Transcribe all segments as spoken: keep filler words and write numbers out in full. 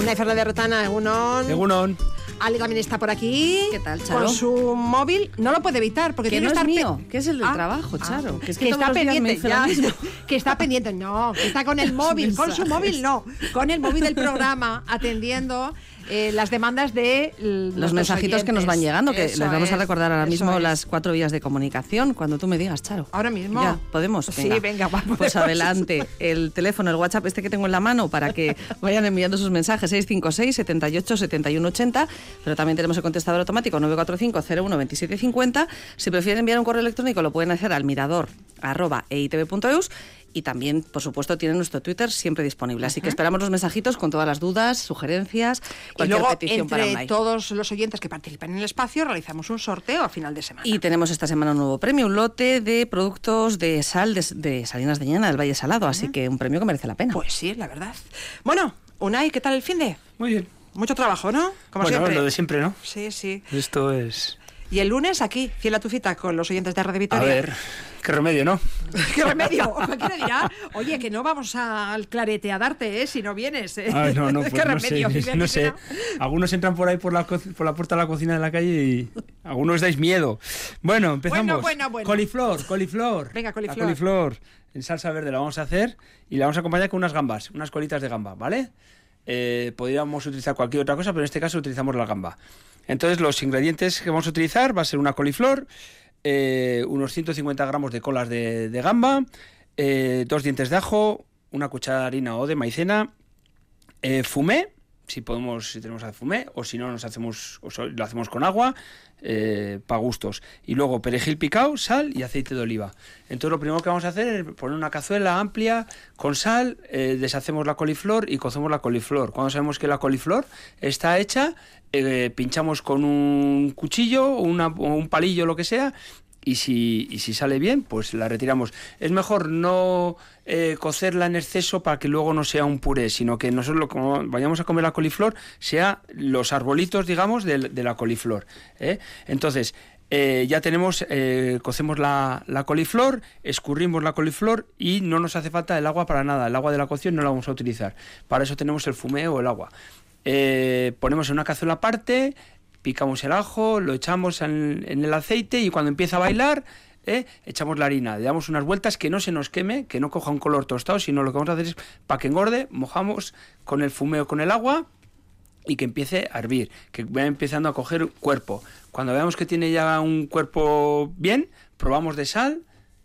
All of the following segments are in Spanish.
Unai Fernández Rotana, Egunon. Egunon. Ali también está por aquí. ¿Qué tal, Charo? Con su móvil. No lo puede evitar porque que tiene no que estar es mío, pe- que es el del ah, trabajo, Charo. Ah, que es que, que todos está los días me pendiente. dice Ya, lo mismo. que está pendiente. No, que está con el móvil, con su móvil no. Con el móvil del programa atendiendo eh, las demandas de l- los mensajitos oyentes. que nos van llegando, que Eso les vamos es, a recordar ahora eso mismo es. las cuatro vías de comunicación, cuando tú me digas, Charo. Ahora mismo. Ya, ¿podemos? Sí, venga, vamos. Pues adelante, el teléfono, el WhatsApp este que tengo en la mano para que vayan enviando sus mensajes, seis cinco seis, siete ocho, siete uno ocho cero, pero también tenemos el contestador automático nueve cuatro cinco, cero uno, dos siete cinco cero. Si prefieren enviar un correo electrónico lo pueden hacer al mirador arroba e i te ve punto eus. Y también, por supuesto, tienen nuestro Twitter siempre disponible. Así que esperamos los mensajitos con todas las dudas, sugerencias, Y cualquier luego, petición para entre Unai. todos los oyentes que participan en el espacio, realizamos un sorteo a final de semana. Y tenemos esta semana un nuevo premio, un lote de productos de sal de, de Salinas de Ñana, del Valle Salado. Así que un premio que merece la pena. Pues sí, la verdad. Bueno, Unai, ¿qué tal el finde? Muy bien. Mucho trabajo, ¿no? Como bueno, siempre. lo de siempre, ¿no? Sí, sí. Esto es... Y el lunes aquí, fiel a tu cita con los oyentes de Radio A Vitoria. ver, qué remedio, ¿no? ¿Qué remedio? Cualquiera dirá, oye, que no vamos al clarete a darte, ¿eh? Si no vienes, ¿eh? Ay, no, no, pues ¿Qué no remedio? sé, no sé. Algunos entran por ahí por la, co- por la puerta de la cocina de la calle y algunos dais miedo. Bueno, empezamos. Bueno, bueno, bueno. Coliflor, coliflor. Venga, coliflor. La coliflor en salsa verde la vamos a hacer y la vamos a acompañar con unas gambas, unas colitas de gamba, ¿vale? Eh, podríamos utilizar cualquier otra cosa, pero en este caso utilizamos la gamba. Entonces los ingredientes que vamos a utilizar va a ser una coliflor, eh, unos ciento cincuenta gramos de colas de, de gamba, eh, dos dientes de ajo, una cucharada de harina o de maicena, eh, fumé, si podemos, si tenemos fumé, o si no nos hacemos, o so- lo hacemos con agua, eh, para gustos. Y luego perejil picado, sal y aceite de oliva. Entonces lo primero que vamos a hacer es poner una cazuela amplia con sal, eh, deshacemos la coliflor y cocemos la coliflor. Cuando sabemos que la coliflor está hecha, eh, pinchamos con un cuchillo o, una, o un palillo, lo que sea. Y si, y si sale bien, pues la retiramos. Es mejor no eh, cocerla en exceso para que luego no sea un puré, sino que nosotros, lo, como vayamos a comer la coliflor, sea los arbolitos, digamos, de, de la coliflor, ¿eh? Entonces, eh, ya tenemos, eh, cocemos la, la coliflor, escurrimos la coliflor y no nos hace falta el agua para nada. El agua de la cocción no la vamos a utilizar. Para eso tenemos el fumé o el agua. Eh, ponemos en una cazuela aparte, picamos el ajo, lo echamos en, en el aceite y cuando empieza a bailar, ¿eh? echamos la harina, le damos unas vueltas que no se nos queme, que no coja un color tostado, sino lo que vamos a hacer es, para que engorde, mojamos con el fumeo con el agua y que empiece a hervir, que vaya empezando a coger cuerpo. Cuando veamos que tiene ya un cuerpo bien, probamos de sal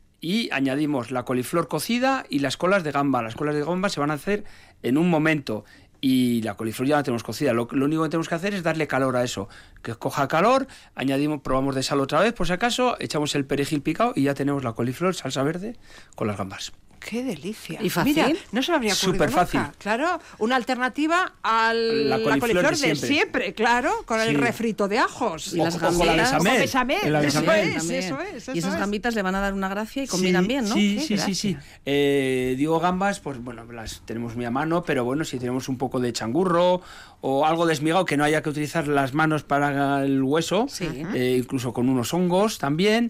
y añadimos la coliflor cocida y las colas de gamba. Las colas de gamba se van a hacer en un momento. Y la coliflor ya la tenemos cocida. Lo, lo único que tenemos que hacer es darle calor a eso. Que coja calor, añadimos, probamos de sal otra vez, por si acaso, echamos el perejil picado y ya tenemos la coliflor, salsa verde, con las gambas. ¡Qué delicia! ¿Y fácil? Mira, no se me habría ocurrido Súper fácil. nunca. Claro, una alternativa a La la coliflor coliflor, de de siempre. siempre. Claro, con Sí. el refrito de ajos. Y las O- o con la gambitas. bechamel. O bechamel, En la eso bechamel. es, También. eso es, eso y esas es. gambitas le van a dar una gracia y combinan Sí, bien, ¿no? Sí, Qué sí, sí, sí. gracia. Eh, digo gambas, pues bueno, las tenemos muy a mano, pero bueno, si tenemos un poco de changurro o algo desmigado que no haya que utilizar las manos para el hueso, Sí. eh, incluso con unos hongos también.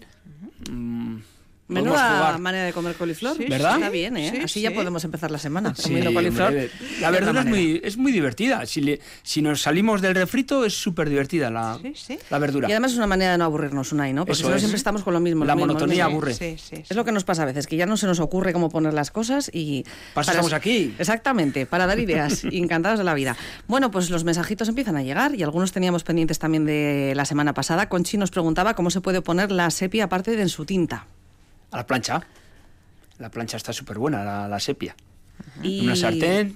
mm, podemos Menuda jugar. manera de comer coliflor. Sí, ¿verdad? Está bien, ¿eh? Sí, Así sí. ya podemos empezar la semana Sí, comiendo coliflor. hombre, la de verdura otra es manera. muy, es muy divertida. Si, le, si nos salimos del refrito, es súper divertida la, Sí, sí. la verdura. Y además es una manera de no aburrirnos, Unai, ¿no? Porque Eso si no es. siempre estamos con lo mismo. La lo mismo, lo monotonía mismo. aburre. Sí, sí, sí. Es lo que nos pasa a veces, que ya no se nos ocurre cómo poner las cosas y... Para eso estamos aquí. Exactamente, para dar ideas y encantados de la vida. Bueno, pues los mensajitos empiezan a llegar y algunos teníamos pendientes también de la semana pasada. Conchi nos preguntaba cómo se puede poner la sepia aparte de en su tinta. A la plancha. La plancha está súper buena, la, la sepia. Y... Una sartén.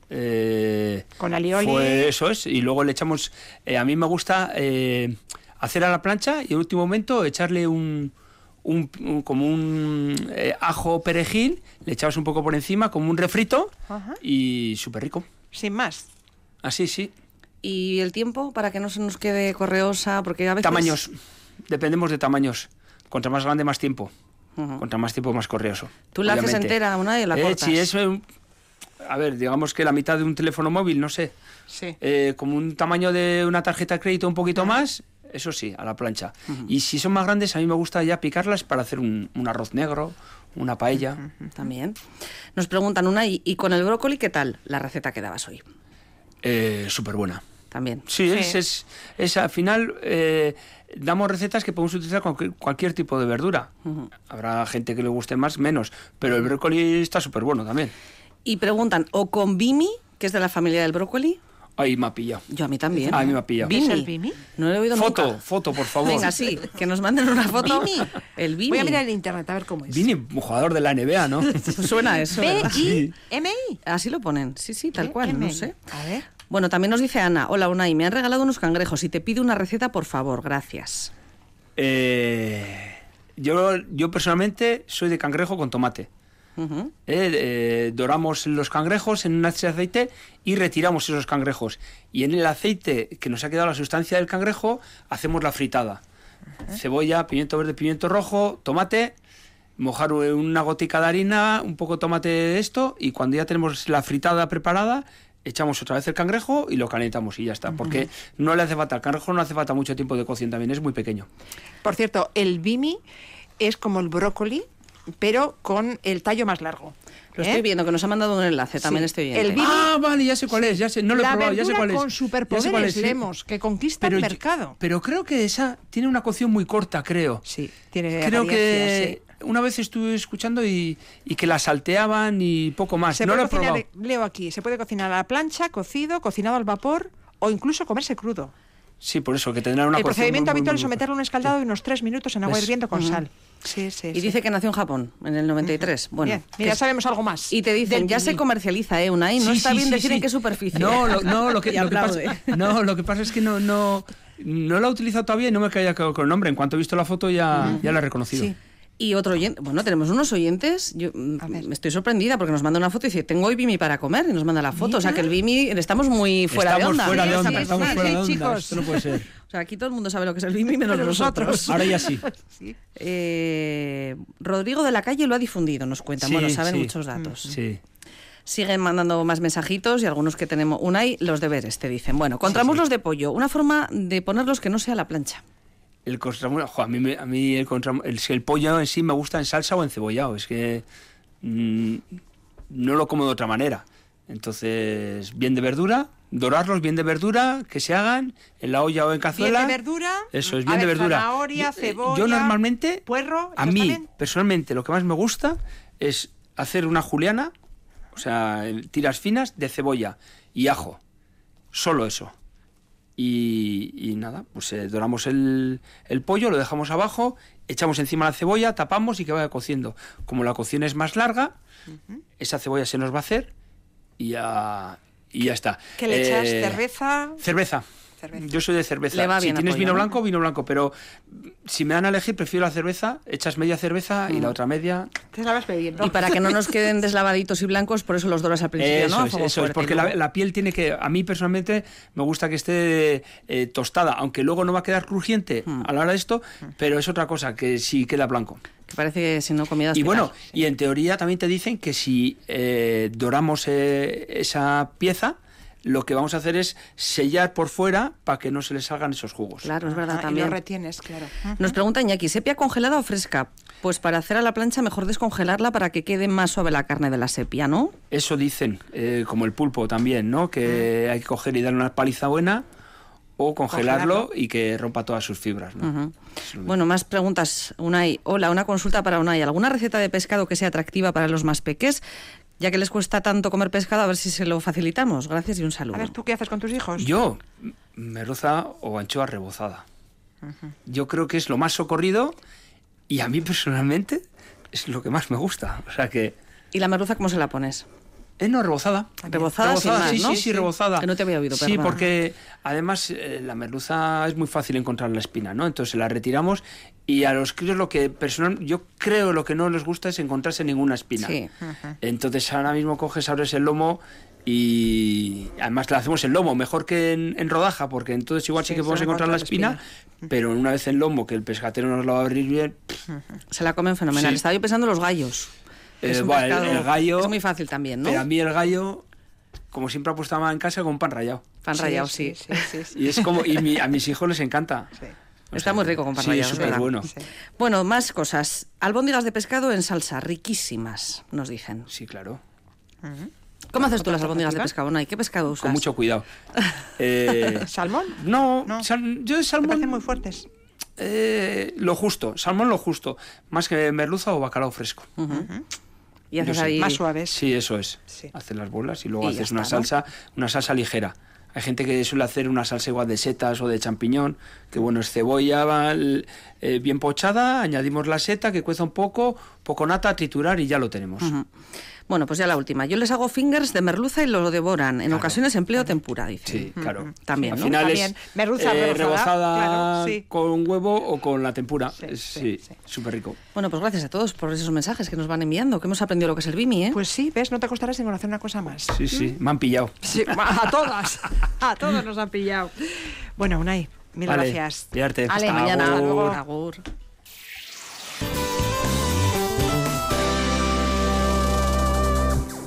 Eh, Con alioli. Pues eso es. Y luego le echamos. Eh, a mí me gusta eh, hacer a la plancha y en último momento echarle un. Un, un- como un eh, ajo perejil, le echamos un poco por encima, como un refrito, Ajá. y súper rico. Sin más. Así, sí. Y el tiempo para que no se nos quede correosa, porque a veces... Tamaños. Dependemos de tamaños. Contra más grande, más tiempo. Ujú. Contra más tiempo, más correoso. Tú la haces obviamente. entera, una y la Eh, cortas. si es, eh, a ver, digamos que la mitad de un teléfono móvil, no sé. Sí. Eh, como un tamaño de una tarjeta de crédito un poquito más, eso sí, a la plancha. Y si son más grandes, a mí me gusta ya picarlas para hacer un, un arroz negro, una paella. También. Nos preguntan una, ¿y, y con el brócoli qué tal la receta que dabas hoy? Eh, súper buena. También. Sí, Sí. Es, es, es al final eh, damos recetas que podemos utilizar con cualquier, cualquier tipo de verdura. Ujú. Habrá gente que le guste más, menos, pero el brócoli está súper bueno también. Y preguntan, ¿o con bimi, que es de la familia del brócoli? Ahí me ha pillado. Yo a mí también. A mí me ha pillado. ¿Qué es el bimi? No lo he oído Foto, nunca. foto, por favor. Venga, sí, que nos manden una foto. Bimi. El bimi. Voy a mirar en internet a ver cómo es. Vini, jugador de la N B A, ¿no? Suena a eso, ¿verdad? B I M I. Así lo ponen, sí, sí, tal cual, no M I. sé. A ver. Bueno, también nos dice Ana, hola Unai, me han regalado unos cangrejos y te pido una receta, por favor, gracias. Eh, yo, yo personalmente soy de cangrejo con tomate. Ujú. Eh, eh, doramos los cangrejos en un hacha de aceite y retiramos esos cangrejos. Y en el aceite que nos ha quedado la sustancia del cangrejo, hacemos la fritada. Cebolla, pimiento verde, pimiento rojo, tomate, mojar una gotica de harina, un poco de tomate de esto, y cuando ya tenemos la fritada preparada, echamos otra vez el cangrejo y lo calentamos y ya está. Porque no le hace falta, el cangrejo no hace falta mucho tiempo de cocción también, es muy pequeño. Por cierto, el bimi es como el brócoli, pero con el tallo más largo. Lo ¿Eh? estoy viendo, que nos ha mandado un enlace, también Sí. estoy El viendo. bimi- Ah, vale, ya sé cuál es, ya sé, no lo he la probado, ya sé verdura cuál es. con Ya sé cuál superpoderes, es, sí. Lemos, que conquista Pero el yo- mercado. Pero creo que esa tiene una cocción muy corta, creo. Sí, tiene Creo apariencia, que una vez estuve escuchando y, y que la salteaban y poco más. Se no puede lo he cocinar, probado. leo aquí, se puede cocinar a la plancha, cocido, cocinado al vapor o incluso comerse crudo. Sí, por eso, que tendrán una El cocción procedimiento muy, muy, habitual muy es someterlo a un escaldado y unos tres minutos en agua ¿Ves? hirviendo con Ujú. sal. Sí, sí, Y sí. dice que nació en Japón, en el noventa y tres. Bueno, Bien, que mira, es- sabemos algo más. Y te dicen, del ya se bimi. comercializa, ¿eh, Unai? No Sí, está sí, bien sí, decir sí. en qué superficie. No, lo, no, lo que, Y lo que aplaude. pasa, no, lo que pasa es que no, no, no la he utilizado todavía y no me caía con el nombre. En cuanto he visto la foto ya, ya la he reconocido. Sí. Y otro oyente, bueno, tenemos unos oyentes, yo mm, A ver. me estoy sorprendida porque nos manda una foto y dice, tengo hoy bimi para comer, y nos manda la foto. O sea que el bimi, estamos muy fuera estamos de onda. fuera ¿eh? de onda, Esta estamos persona. fuera de onda. chicos. Esto no puede ser. O sea, aquí todo el mundo sabe lo que es el bimi menos Pero nosotros. nosotros. Ahora ya sí. Sí. Eh, Rodrigo de la Calle lo ha difundido, nos cuentan. Sí, bueno, saben sí. muchos datos. Sí. Siguen mandando más mensajitos y algunos que tenemos. Unai, los deberes, te dicen. Bueno, contramuslos de pollo. Una forma de ponerlos que no sea la plancha. El contramuslo, jo, a mí, me- a mí el, contramu- el, el pollo en sí me gusta en salsa o encebollado. Es que mm, no lo como de otra manera. Entonces, bien de verdura, dorarlos bien de verdura, que se hagan en la olla o en Bien cazuela. de verdura. Eso es, a bien de ver, verdura. Zanahoria, Yo- eh, cebolla. Yo normalmente, puerro. a ¿estos mí, también? personalmente, lo que más me gusta es hacer una juliana, o sea, el- tiras finas de cebolla y ajo. Solo eso. Y, y nada, pues eh, doramos el, el pollo, lo dejamos abajo, echamos encima la cebolla, tapamos y que vaya cociendo. Como la cocción es más larga, esa cebolla se nos va a hacer y ya, y ya está. ¿Qué le echas? Eh, ¿Cerveza? Cerveza. Cerveza. Yo soy de cerveza. Le va si bien tienes al vino pollo, ¿no? blanco, vino blanco, pero si me dan a elegir, prefiero la cerveza, echas media cerveza y la otra media. Te la vas bebiendo. Y para que no nos queden deslavaditos y blancos, por eso los doras al principio, Eso ¿no? A es, fuego eso es, fuerte, porque y la, luego- la piel tiene que, a mí personalmente me gusta que esté eh, tostada, aunque luego no va a quedar crujiente Hmm. a la hora de esto, pero es otra cosa, que sí queda blanco. Que parece que si no comieras Y te bueno, caes. y en teoría también te dicen que si eh, doramos eh, esa pieza, lo que vamos a hacer es sellar por fuera para que no se le salgan esos jugos. Claro, es verdad Ah, y también. lo retienes, claro. Nos pregunta Iñaki, ¿sepia congelada o fresca? Pues para hacer a la plancha mejor descongelarla para que quede más suave la carne de la sepia, ¿no? Eso dicen, eh, como el pulpo también, ¿no? Que hay que coger y darle una paliza buena o congelarlo, Congelarlo. y que rompa todas sus fibras, ¿no? Ujú. Eso es lo Bueno, más preguntas. Unai, hola, una consulta para Unai. ¿Alguna receta de pescado que sea atractiva para los más peques? Ya que les cuesta tanto comer pescado, a ver si se lo facilitamos. Gracias y un saludo. A ver, ¿tú qué haces con tus hijos? Yo, m- merluza o anchoa rebozada. Yo creo que es lo más socorrido y a mí personalmente es lo que más me gusta. O sea que... ¿Y la merluza cómo se la pones? Eh, no, rebozada. Rebozada sin más, sí, ¿no? sí, sí, rebozada. Que no te había oído, Sí, perdona. porque además eh, la merluza es muy fácil encontrar la espina, ¿no? Entonces la retiramos y a los críos lo que personal, yo creo lo que no les gusta es encontrarse ninguna espina. Sí. Entonces ahora mismo coges, abres el lomo y además le hacemos el lomo mejor que en, en rodaja, porque entonces igual sí, Sí, que podemos se encontrar la encuentra la espina, pero una vez en lomo que el pescatero nos lo va a abrir bien, pff, Se la comen fenomenal. Sí. Estaba yo pensando en los gallos. eh, Es un bueno, el- pescado- el gallo... Es muy fácil también, ¿no? Pero a mí el gallo, como siempre apostaba en casa con pan rallado. Pan rallado, sí. sí, sí, sí. Y es como y mi- a mis hijos les encanta. Sí. O Está sea, muy rico con pan sí, rallado, es es súper verdad. bueno. Sí. Bueno, más cosas. Albóndigas de pescado en salsa, riquísimas, nos dicen. Sí, claro. ¿Cómo haces tú otra las albóndigas de alternativa. pescado, Unai? ¿Qué pescado usas? Con mucho cuidado. Eh, ¿Salmón? no, No. sal- yo de Me salmón... parecen muy fuertes. eh, lo justo, salmón lo justo. Más que merluza o bacalao fresco. Ujú. Y haces Yo sí. ahí... Más suaves. Sí, eso es. Sí. Haces las bolas y luego Y ya haces una está, ¿no? salsa, una salsa ligera. Hay gente que suele hacer una salsa igual de setas o de champiñón, que bueno, es cebolla val- eh, bien pochada, añadimos la seta, que cueza un poco, poco nata, triturar y ya lo tenemos. Ujú. Bueno, pues ya la última. Yo les hago fingers de merluza y lo devoran. En Claro. ocasiones empleo tempura, dice. Sí, claro. También, Al ¿no? final También. es Merluza eh, rebozada, rebozada claro, sí. con huevo o con la tempura. Sí, Es- sí, Sí, sí. súper rico. Bueno, pues gracias a todos por esos mensajes que nos van enviando, que hemos aprendido lo que es el Bimi, ¿eh? Pues sí, ves, no te costará sin conocer una cosa más. Sí, sí, me han pillado. Sí, a todas. A todos nos han pillado. Bueno, Unai, mil Vale, gracias. pillarte. Ale, Hasta mañana. luego. Hasta luego. Agur.